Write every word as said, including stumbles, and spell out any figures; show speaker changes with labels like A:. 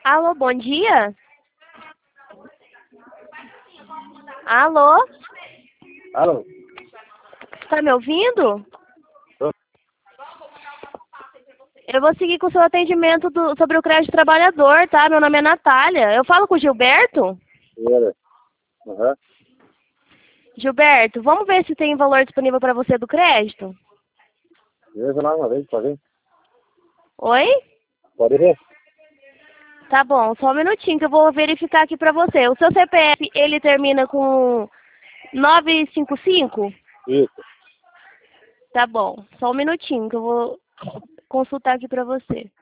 A: Alô, bom dia? Alô?
B: Alô?
A: Tá me ouvindo?
B: Tô.
A: Eu vou seguir com o seu atendimento do- sobre o crédito trabalhador, tá? Meu nome é Natália. Eu falo com o Gilberto?
B: Era. Aham.
A: Gilberto, vamos ver se tem valor disponível para você do crédito?
B: Veja lá uma vez, pode ir?
A: Oi?
B: Pode ver?
A: Tá bom, só um minutinho que eu vou verificar aqui pra você. O seu C P F, ele termina com nove cinco cinco?
B: Isso.
A: Tá bom, só um minutinho que eu vou consultar aqui pra você.